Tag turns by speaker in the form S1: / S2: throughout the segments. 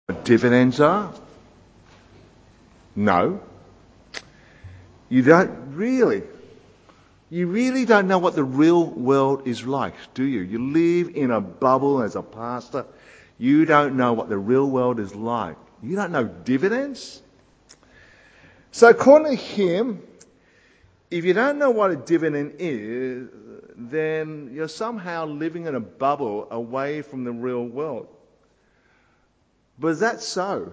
S1: Dividends are? No. You really don't know what the real world is like, do you? You live in a bubble as a pastor. You don't know what the real world is like. You don't know dividends? So according to him, if you don't know what a dividend is, then you're somehow living in a bubble away from the real world. But is that so?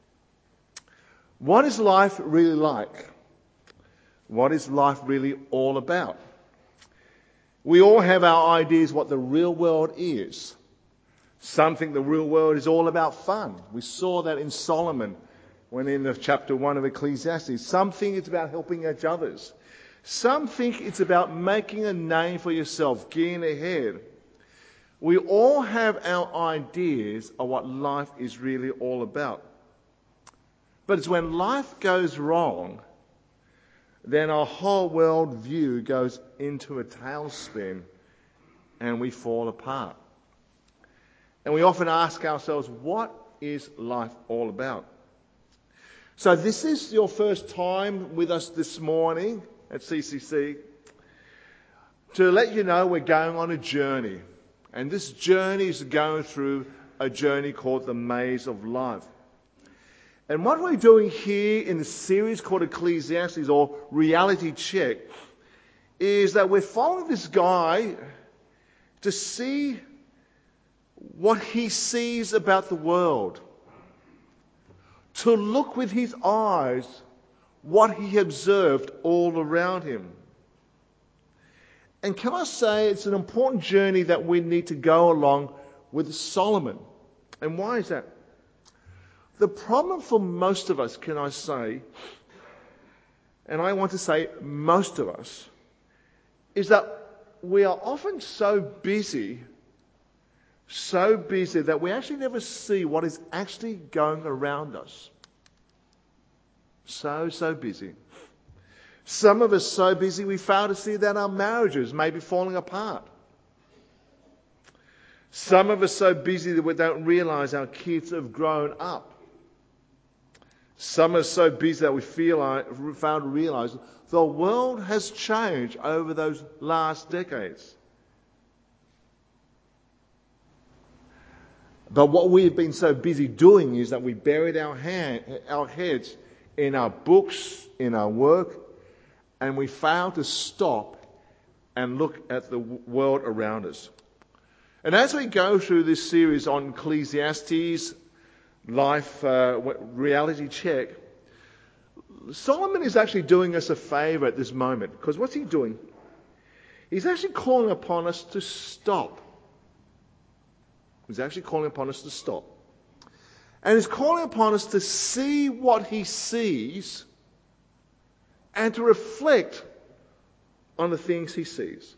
S1: What is life really like? What is life really all about? We all have our ideas what the real world is. Some think the real world is all about fun. We saw that in Solomon when in the chapter 1 of Ecclesiastes. Some think it's about helping each others. Some think it's about making a name for yourself, getting ahead. We all have our ideas of what life is really all about. But it's when life goes wrong, then our whole world view goes into a tailspin and we fall apart. And we often ask ourselves, what is life all about? So this is your first time with us this morning at CCC. To let you know we're going on a journey. And this journey is going through a journey called the Maze of Life. And what we're doing here in the series called Ecclesiastes, or Reality Check, is that we're following this guy to see what he sees about the world. To look with his eyes what he observed all around him. And can I say it's an important journey that we need to go along with Solomon. And why is that? The problem for most of us, can I say, and I want to say most of us, is that we are often so busy that we actually never see what is actually going around us. So busy. Some of us so busy we fail to see that our marriages may be falling apart. Some of us so busy that we don't realize our kids have grown up. Some are so busy that we fail to realize the world has changed over those last decades. But what we've been so busy doing is that we buried our heads in our books, in our work, and we fail to stop and look at the world around us. And as we go through this series on Ecclesiastes, Life Reality Check, Solomon is actually doing us a favor at this moment. Because what's he doing? He's actually calling upon us to stop. He's actually calling upon us to stop. And he's calling upon us to see what he sees and to reflect on the things he sees.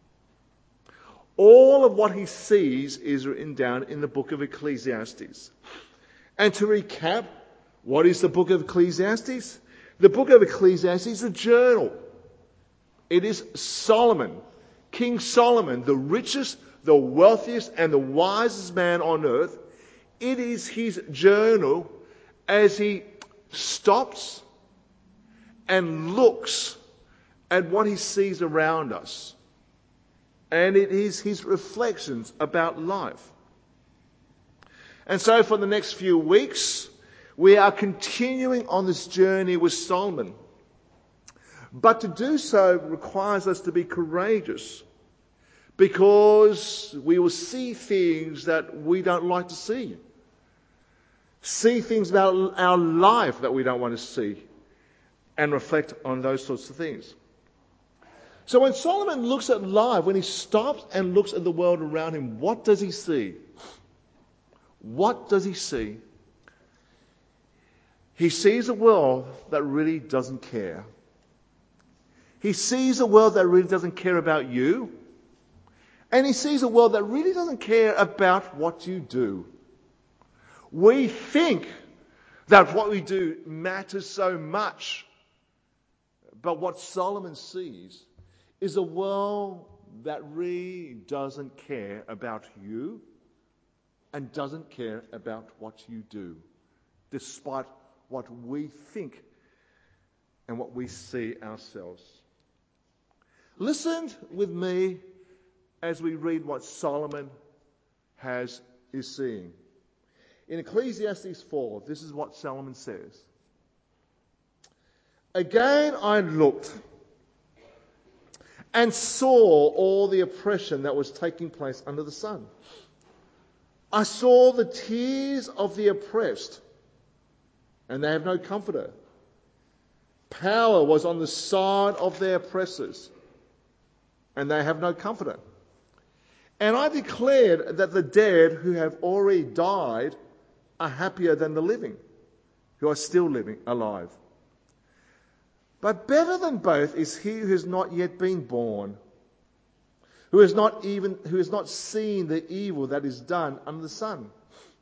S1: All of what he sees is written down in the book of Ecclesiastes. And to recap, what is the book of Ecclesiastes? The book of Ecclesiastes is a journal. It is Solomon, King Solomon, the richest, the wealthiest, and the wisest man on earth. It is his journal as he stops and looks at what he sees around us. And it is his reflections about life. And so for the next few weeks, we are continuing on this journey with Solomon. But to do so requires us to be courageous, because we will see things that we don't like to see. See things about our life that we don't want to see, and reflect on those sorts of things. So when Solomon looks at life, when he stops and looks at the world around him, what does he see? What does he see? He sees a world that really doesn't care. He sees a world that really doesn't care about you. And he sees a world that really doesn't care about what you do. We think that what we do matters so much. But what Solomon sees is a world that really doesn't care about you and doesn't care about what you do, despite what we think and what we see ourselves. Listen with me as we read what Solomon is seeing. In Ecclesiastes 4, this is what Solomon says. Again I looked and saw all the oppression that was taking place under the sun. I saw the tears of the oppressed, and they have no comforter. Power was on the side of their oppressors, and they have no comforter. And I declared that the dead who have already died are happier than the living, who are still alive. But better than both is he who has not yet been born, who has not seen the evil that is done under the sun.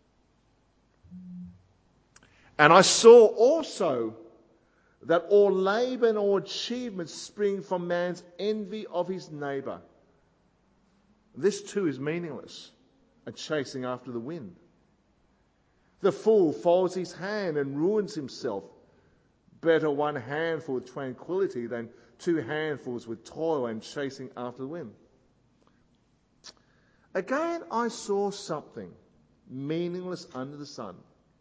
S1: And I saw also that all labour and all achievement spring from man's envy of his neighbour. This too is meaningless, a chasing after the wind. The fool folds his hand and ruins himself. Better one handful with tranquility than 2 handfuls with toil and chasing after the wind. Again I saw something meaningless under the sun.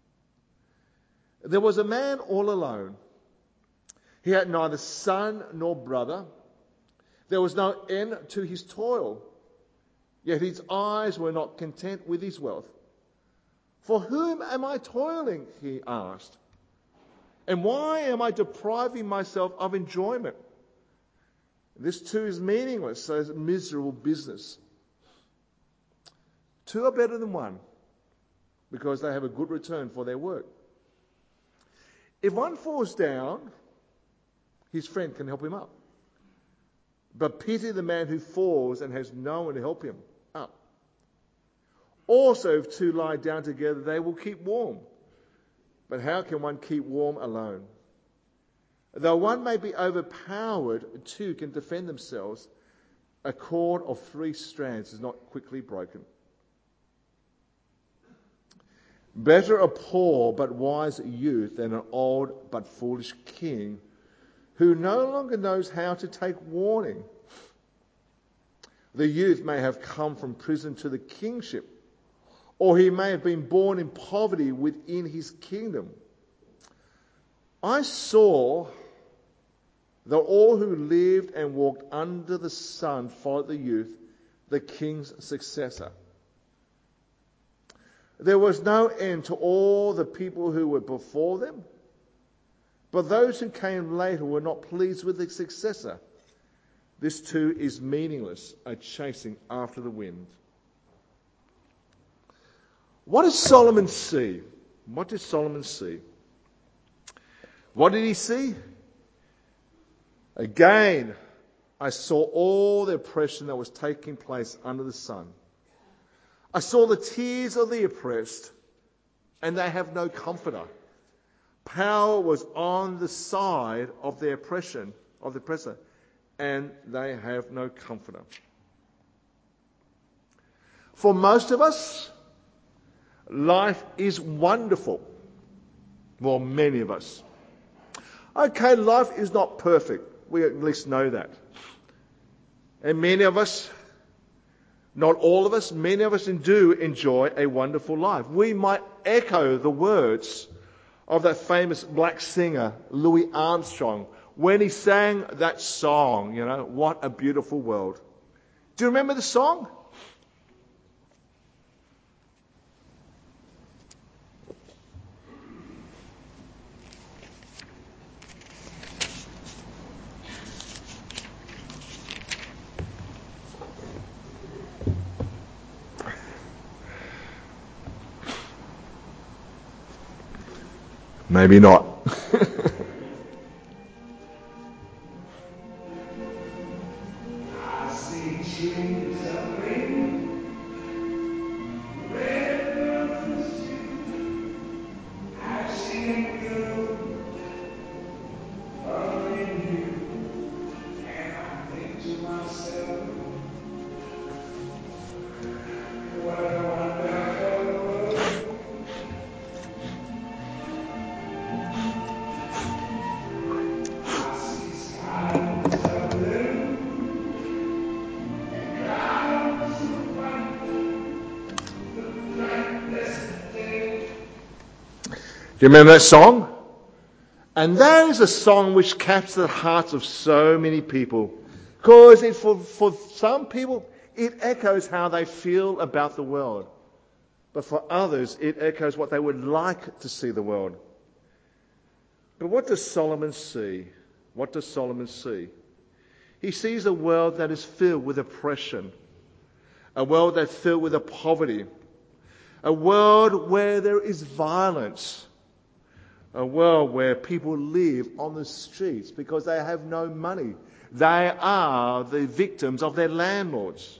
S1: There was a man all alone. He had neither son nor brother. There was no end to his toil. Yet his eyes were not content with his wealth. For whom am I toiling? He asked. And why am I depriving myself of enjoyment? This too is meaningless, a miserable business. 2 are better than 1 because they have a good return for their work. If one falls down, his friend can help him up. But pity the man who falls and has no one to help him up. Also, if 2 lie down together, they will keep warm. But how can one keep warm alone? Though one may be overpowered, 2 can defend themselves. A cord of 3 strands is not quickly broken. Better a poor but wise youth than an old but foolish king who no longer knows how to take warning. The youth may have come from prison to the kingship, or he may have been born in poverty within his kingdom. I saw that all who lived and walked under the sun followed the youth, the king's successor. There was no end to all the people who were before them, but those who came later were not pleased with the successor. This too is meaningless, a chasing after the wind. What does Solomon see? What did Solomon see? What did he see? Again, I saw all the oppression that was taking place under the sun. I saw the tears of the oppressed, and they have no comforter. Power was on the side of the oppression, of the oppressor, and they have no comforter. For most of us, life is wonderful. Well, many of us. Okay, life is not perfect. We at least know that. And many of us, not all of us, many of us do enjoy a wonderful life. We might echo the words of that famous black singer, Louis Armstrong, when he sang that song, What a Beautiful World. Do you remember the song? Maybe not.
S2: I see trees of green, red roses too. I see them blue, falling you, and I think to myself, what a wonderful
S1: you remember that song? And that is a song which captures the hearts of so many people. Because for some people, it echoes how they feel about the world. But for others, it echoes what they would like to see the world. But what does Solomon see? What does Solomon see? He sees a world that is filled with oppression, a world that's filled with poverty, a world where there is violence, a world where people live on the streets because they have no money. They are the victims of their landlords.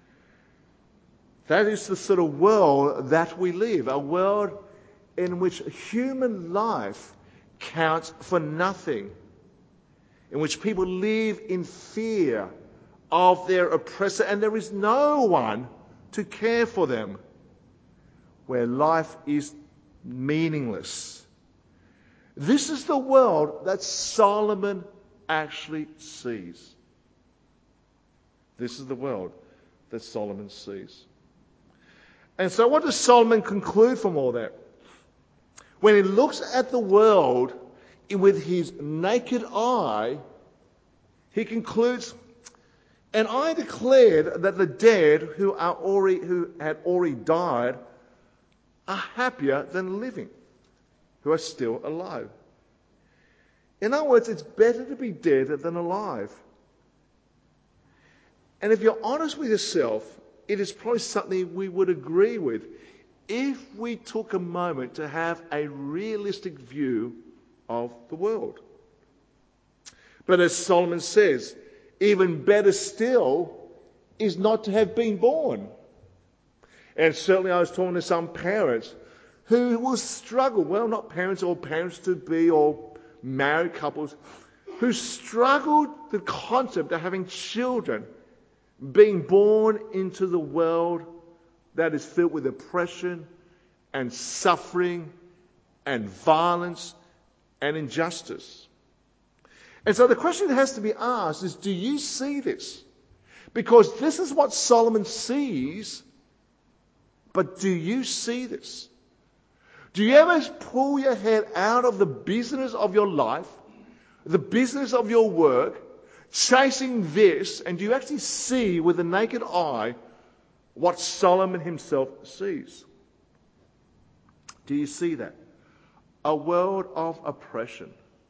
S1: That is the sort of world that we live, a world in which human life counts for nothing, in which people live in fear of their oppressor and there is no one to care for them, where life is meaningless. This is the world that Solomon actually sees. This is the world that Solomon sees. And so what does Solomon conclude from all that? When he looks at the world with his naked eye, he concludes, and I declared that the dead who had already died are happier than living, who are still alive. In other words, it's better to be dead than alive. And if you're honest with yourself, it is probably something we would agree with if we took a moment to have a realistic view of the world. But as Solomon says, even better still is not to have been born. And certainly I was talking to some parents who will struggle, well, not parents or parents-to-be or married couples, who struggled the concept of having children, being born into the world that is filled with oppression and suffering and violence and injustice. And so the question that has to be asked is, do you see this? Because this is what Solomon sees, but do you see this? Do you ever pull your head out of the business of your life, the business of your work, chasing this, and do you actually see with the naked eye what Solomon himself sees? Do you see that? A world of oppression.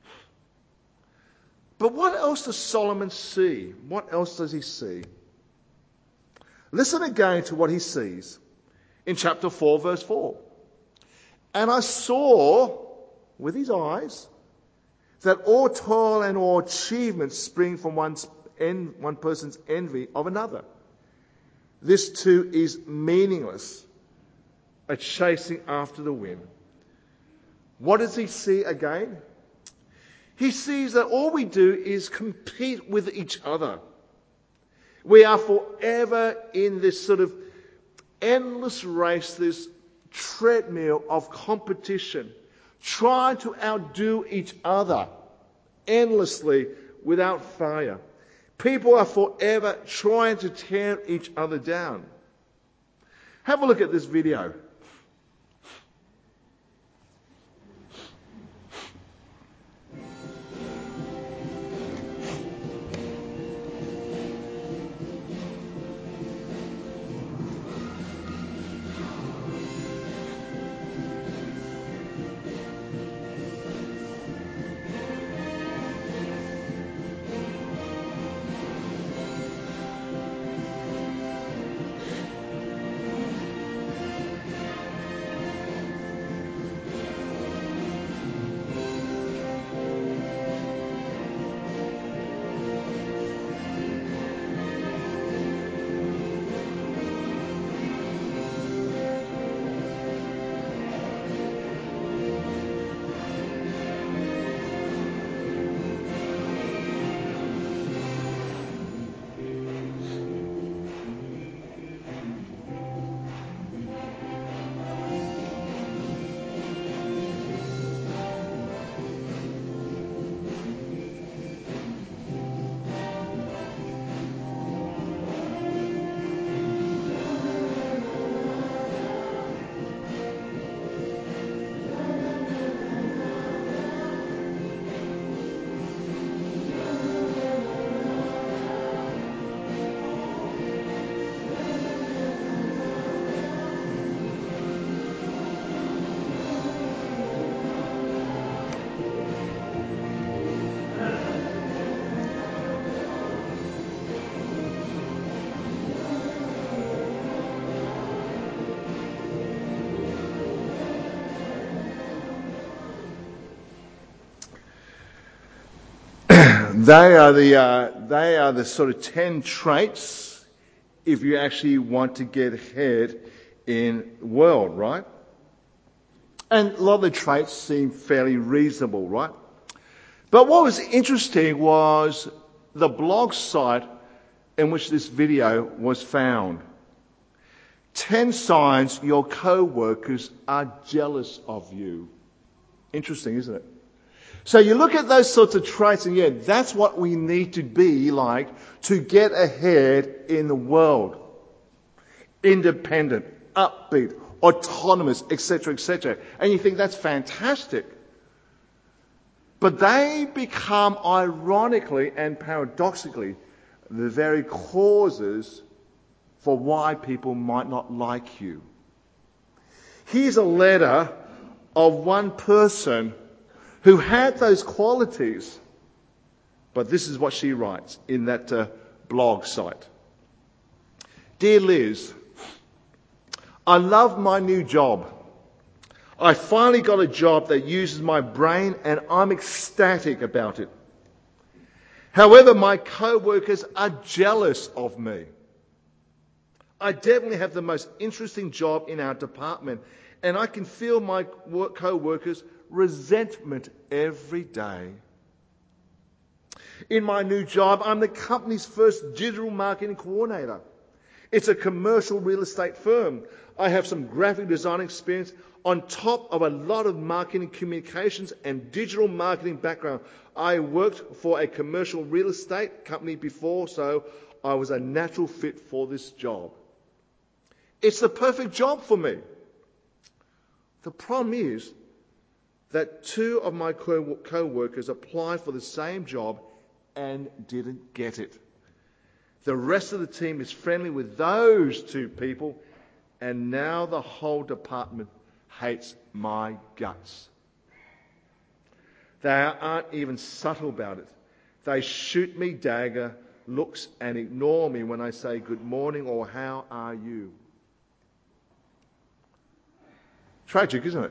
S1: But what else does Solomon see? What else does he see? Listen again to what he sees in chapter 4, verse 4. And I saw with his eyes that all toil and all achievement spring from one person's envy of another. This too is meaningless, a chasing after the wind. What does he see again? He sees that all we do is compete with each other. We are forever in this sort of endless race, this treadmill of competition, trying to outdo each other endlessly without failure. People are forever trying to tear each other down. Have a look at this video. They are the sort of 10 traits if you actually want to get ahead in the world, right? And a lot of the traits seem fairly reasonable, right? But what was interesting was the blog site in which this video was found. 10 signs your co-workers are jealous of you. Interesting, isn't it? So you look at those sorts of traits and yeah, that's what we need to be like to get ahead in the world. Independent, upbeat, autonomous, etc., etc. And you think that's fantastic. But they become, ironically and paradoxically, the very causes for why people might not like you. Here's a letter of one person who had those qualities. But this is what she writes in that blog site. Dear Liz, I love my new job. I finally got a job that uses my brain and I'm ecstatic about it. However, my co-workers are jealous of me. I definitely have the most interesting job in our department and I can feel my co-workers' resentment every day. In my new job, I'm the company's first digital marketing coordinator. It's a commercial real estate firm. I have some graphic design experience on top of a lot of marketing communications and digital marketing background. I worked for a commercial real estate company before, so I was a natural fit for this job. It's the perfect job for me. The problem is that 2 of my co-workers applied for the same job and didn't get it. The rest of the team is friendly with those 2 people, and now the whole department hates my guts. They aren't even subtle about it. They shoot me dagger looks and ignore me when I say good morning or how are you. Tragic, isn't it?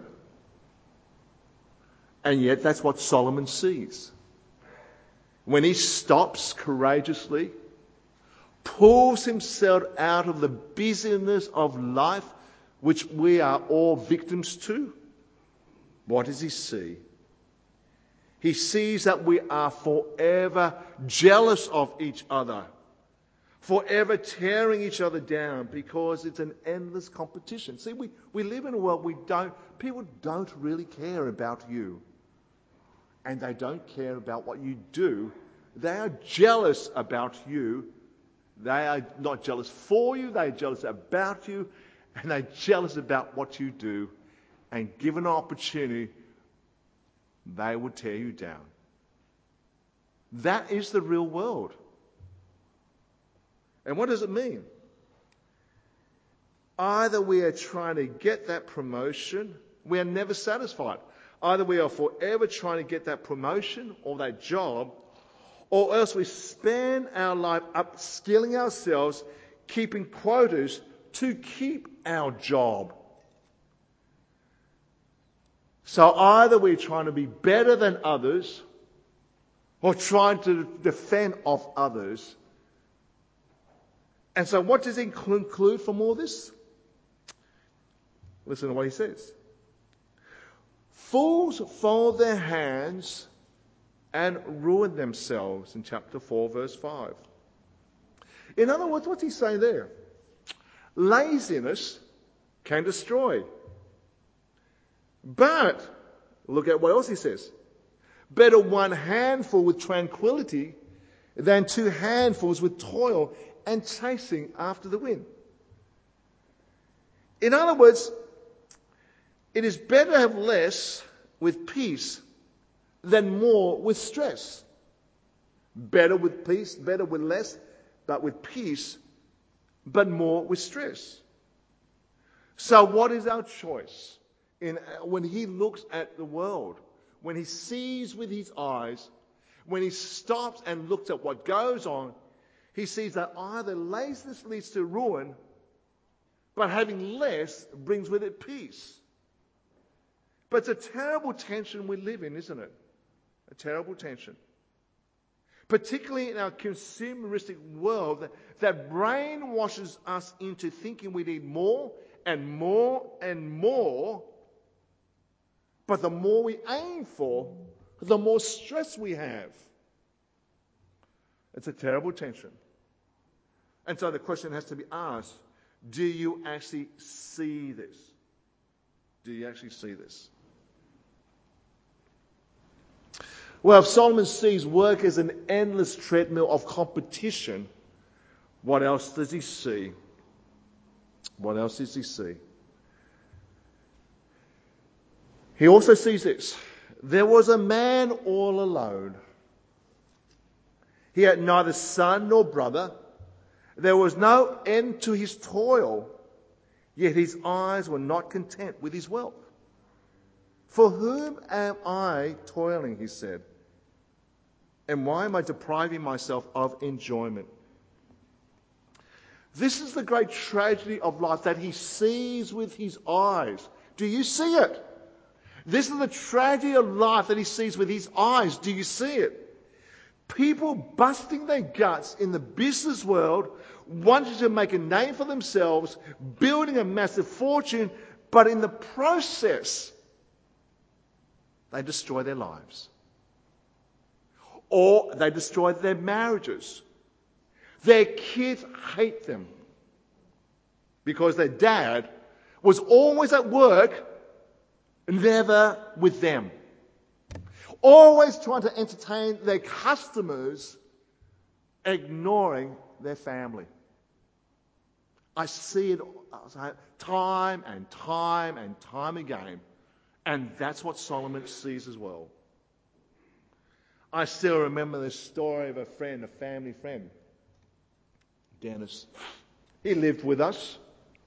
S1: And yet that's what Solomon sees. When he stops courageously, pulls himself out of the busyness of life, which we are all victims to, what does he see? He sees that we are forever jealous of each other, forever tearing each other down because it's an endless competition. See, we live in a world people don't really care about you. And they don't care about what you do. They are jealous about you. They are not jealous for you, they are jealous about you, and they're jealous about what you do. And given an opportunity, they will tear you down. That is the real world. And what does it mean? Either we are trying to get that promotion, we are never satisfied. Either we are forever trying to get that promotion or that job, or else we spend our life upskilling ourselves, keeping quotas to keep our job. So either we're trying to be better than others or trying to defend off others. And so what does he conclude from all this? Listen to what he says. Fools fold their hands and ruin themselves, in chapter 4, verse 5. In other words, what's he saying there? Laziness can destroy. But, look at what else he says. Better one handful with tranquility than 2 handfuls with toil and chasing after the wind. In other words, it is better to have less with peace than more with stress. Better with peace, better with less, but with peace, but more with stress. So what is our choice? When he looks at the world, when he sees with his eyes, when he stops and looks at what goes on, he sees that either laziness leads to ruin, but having less brings with it peace. But it's a terrible tension we live in, isn't it? A terrible tension. particularly in our consumeristic world that brainwashes us into thinking we need more and more and more. But the more we aim for, the more stress we have. It's a terrible tension. And so the question has to be asked, do you actually see this? Do you actually see this? Well, if Solomon sees work as an endless treadmill of competition, what else does he see? What else does he see? He also sees this. There was a man all alone. He had neither son nor brother. There was no end to his toil, yet his eyes were not content with his wealth. For whom am I toiling, he said, and why am I depriving myself of enjoyment? This is the great tragedy of life that he sees with his eyes. Do you see it? This is the tragedy of life that he sees with his eyes. Do you see it? People busting their guts in the business world, wanting to make a name for themselves, building a massive fortune, but in the process, they destroy their lives. Or they destroy their marriages. Their kids hate them because their dad was always at work, never with them. Always trying to entertain their customers, ignoring their family. I see it time and time and time again. And that's what Solomon sees as well. I still remember the story of a family friend, Dennis. He lived with us.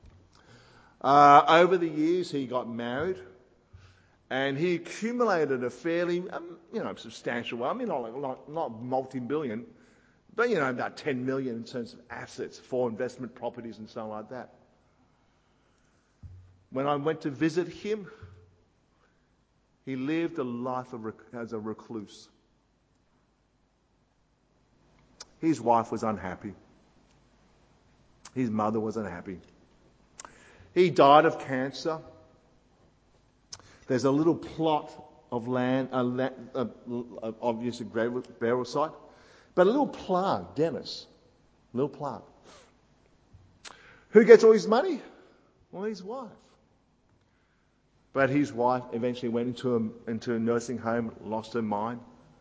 S1: Over the years, he got married. And he accumulated a fairly, substantial, not multi-billion, but, about 10 million in terms of assets for investment properties and so like that. When I went to visit him, he lived a life as a recluse. His wife was unhappy. His mother was unhappy. He died of cancer. There's a little plot of land, obviously burial site, but a little plaque, Dennis, little plaque. Who gets all his money? Well, his wife. But his wife eventually went into a nursing home, lost her mind.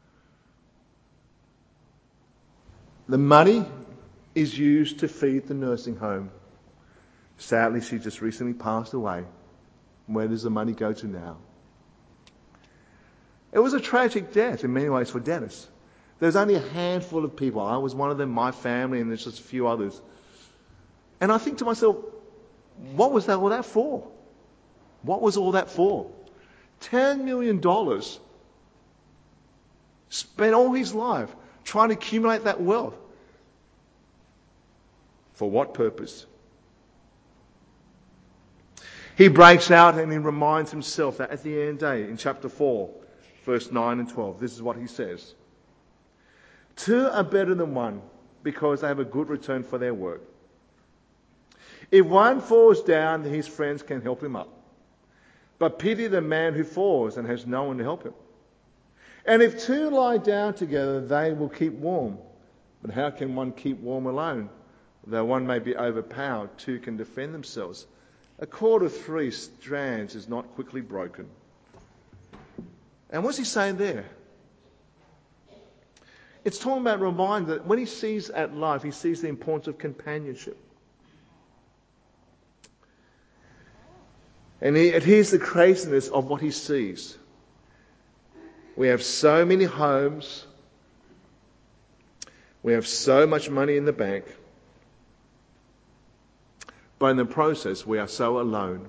S1: The money is used to feed the nursing home. Sadly, she just recently passed away. Where does the money go to now? It was a tragic death in many ways for Dennis. There was only a handful of people. I was one of them, my family, and there's just a few others. And I think to myself, what was all that for? What was all that for? $10 million. Spent all his life trying to accumulate that wealth. For what purpose? He breaks out and he reminds himself that at the end of the day, in chapter 4, verse 9 and 12, this is what he says. 2 are better than 1 because they have a good return for their work. If one falls down, then his friends can help him up. But pity the man who falls and has no one to help him. And if 2 lie down together, they will keep warm. But how can one keep warm alone? Though one may be overpowered, 2 can defend themselves. A cord of 3 strands is not quickly broken. And what's he saying there? It's talking about reminder that when he sees at life, he sees the importance of companionship. And here's the craziness of what he sees. We have so many homes. We have so much money in the bank. But in the process, we are so alone.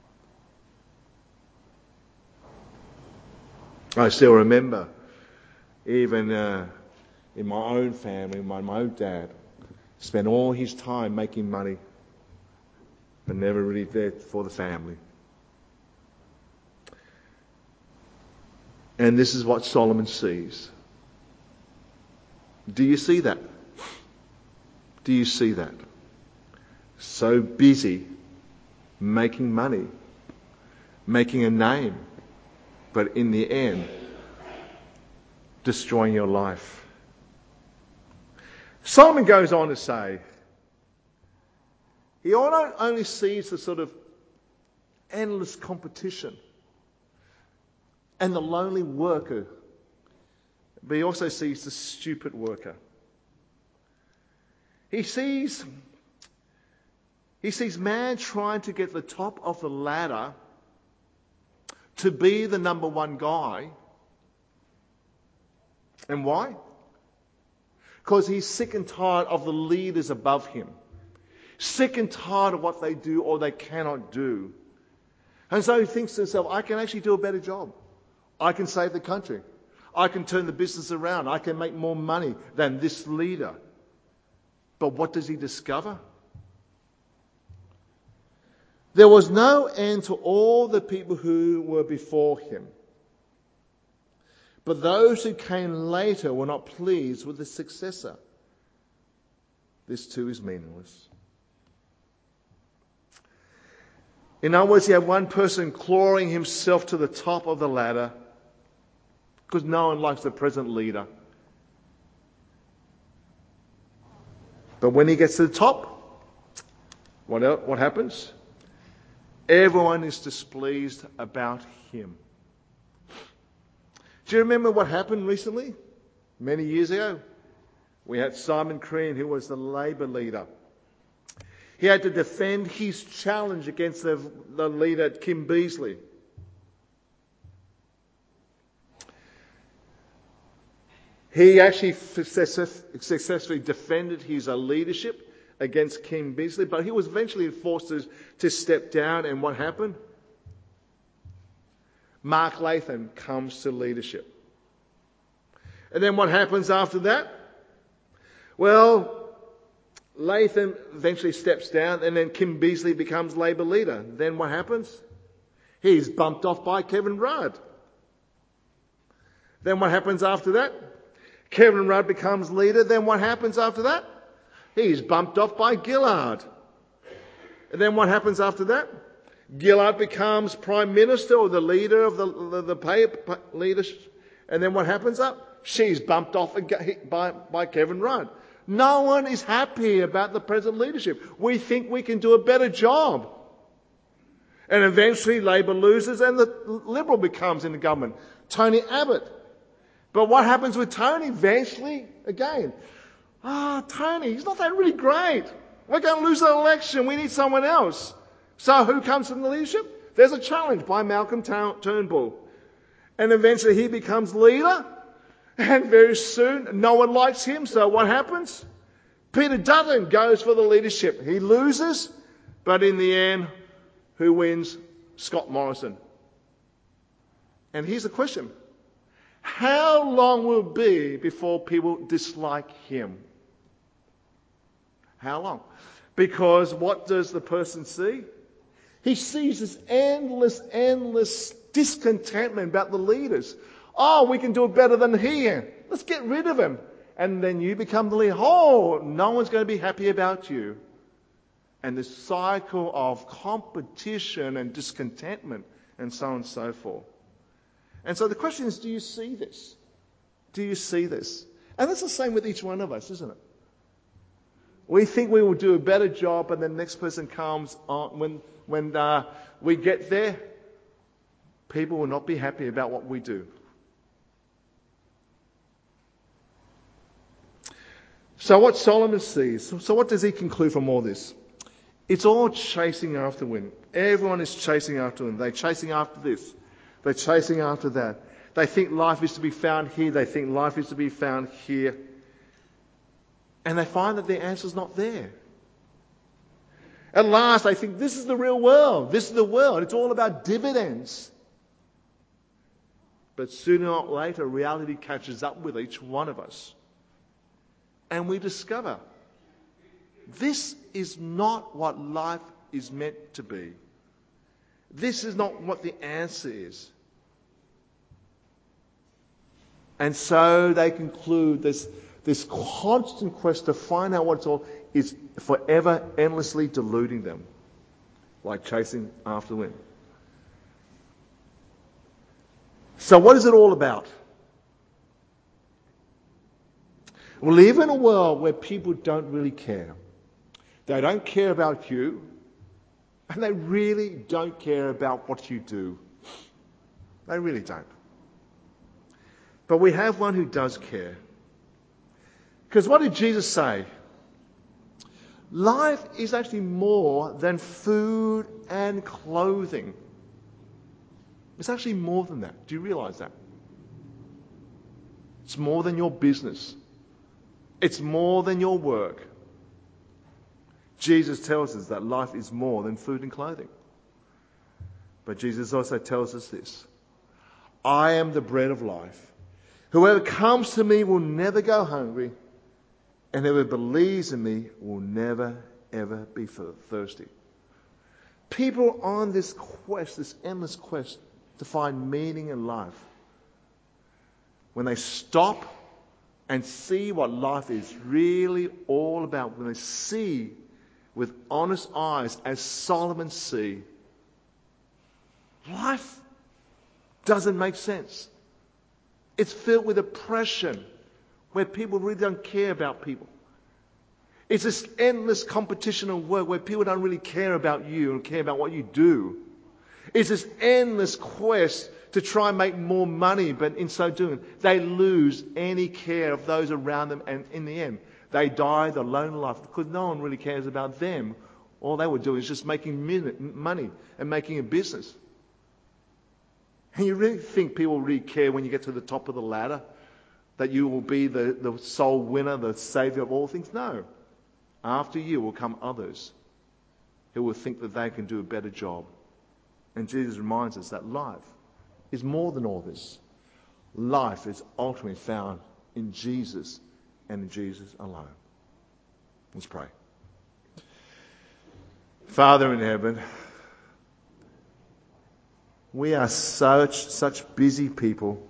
S1: I still remember, even in my own family, my own dad spent all his time making money, but never really there for the family. And this is what Solomon sees. Do you see that? Do you see that? So busy making money, making a name, but in the end, destroying your life. Solomon goes on to say, he not only sees the sort of endless competition and the lonely worker, but he also sees the stupid worker. He sees man trying to get the top of the ladder to be the number one guy. And why? Because he's sick and tired of the leaders above him. Sick and tired of what they do or they cannot do. And so he thinks to himself, I can actually do a better job. I can save the country. I can turn the business around. I can make more money than this leader. But what does he discover? There was no end to all the people who were before him. But those who came later were not pleased with the successor. This too is meaningless. In other words, you have one person clawing himself to the top of the ladder because no one likes the present leader. But when he gets to the top, what happens? Everyone is displeased about him. Do you remember what happened recently? Many years ago, we had Simon Crean, who was the Labor leader. He had to defend his challenge against the leader, Kim Beazley. He actually successfully defended his leadership against Kim Beazley, but he was eventually forced to step down, and what happened? Mark Latham comes to leadership. And then what happens after that? Well, Latham eventually steps down, and then Kim Beazley becomes Labor leader. Then what happens? He's bumped off by Kevin Rudd. Then what happens after that? Kevin Rudd becomes leader. Then what happens after that? He's bumped off by Gillard. And then what happens after that? Gillard becomes Prime Minister or the leader of the pay leaders. And then what happens up? She's bumped off by Kevin Rudd. No one is happy about the present leadership. We think we can do a better job. And eventually Labor loses and the Liberal becomes in the government. Tony Abbott. But what happens with Tony? Eventually, again, Tony, he's not that really great. We're going to lose the election. We need someone else. So who comes from the leadership? There's a challenge by Malcolm Turnbull. And eventually he becomes leader. And very soon, no one likes him. So what happens? Peter Dutton goes for the leadership. He loses. But in the end, who wins? Scott Morrison. And here's the question. How long will it be before people dislike him? How long? Because what does the person see? He sees this endless discontentment about the leaders. Oh, we can do it better than he. Let's get rid of him. And then you become the leader. Oh, no one's going to be happy about you. And this cycle of competition and discontentment and so on and so forth. And so the question is, do you see this? Do you see this? And that's the same with each one of us, isn't it? We think we will do a better job, and the next person comes on. When we get there, people will not be happy about what we do. So what Solomon sees, so what does he conclude from all this? It's all chasing after wind. Everyone is chasing after wind. They're chasing after this. They're chasing after that. They think life is to be found here. They think life is to be found here. And they find that the answer's not there. At last, they think this is the real world. This is the world. It's all about dividends. But sooner or later, reality catches up with each one of us. And we discover this is not what life is meant to be. This is not what the answer is. And so they conclude this this constant quest to find out what it's all is forever endlessly deluding them, like chasing after the wind. So what is it all about? We live in a world where people don't really care. They don't care about you, and they really don't care about what you do. They really don't. But we have one who does care. Because what did Jesus say? Life is actually more than food and clothing. It's actually more than that. Do you realize that? It's more than your business. It's more than your work. Jesus tells us that life is more than food and clothing. But Jesus also tells us this. I am the bread of life. Whoever comes to me will never go hungry, and whoever believes in me will never, ever be thirsty. People on this quest, this endless quest to find meaning in life, when they stop and see what life is really all about, when they see with honest eyes, as Solomon see, life doesn't make sense. It's filled with oppression, where people really don't care about people. It's this endless competition of work where people don't really care about you and care about what you do. It's this endless quest to try and make more money, but in so doing, they lose any care of those around them, and in the end, they die the lonely life because no one really cares about them. All they were doing is just making money and making a business. And you really think people really care when you get to the top of the ladder that you will be the sole winner, the saviour of all things? No. After you will come others who will think that they can do a better job. And Jesus reminds us that life is more than all this. Life is ultimately found in Jesus and in Jesus alone. Let's pray. Father in heaven, we are such busy people.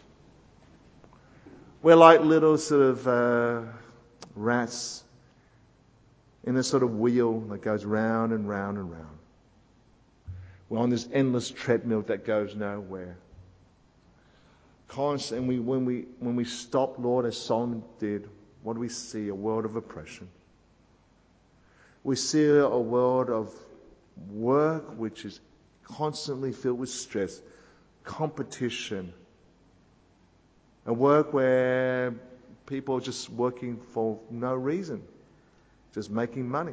S1: We're like little sort of rats in a sort of wheel that goes round and round and round. We're on this endless treadmill that goes nowhere. Constantly, when we stop, Lord, as Solomon did, what do we see? A world of oppression. We see a world of work which is constantly filled with stress, competition. A work where people are just working for no reason, just making money.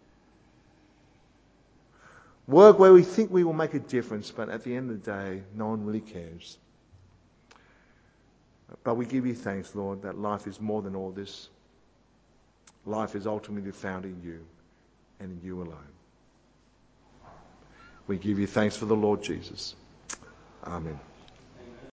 S1: Work where we think we will make a difference, but at the end of the day, no one really cares. But we give you thanks, Lord, that life is more than all this. Life is ultimately found in you and in you alone. We give you thanks for the Lord Jesus. Amen.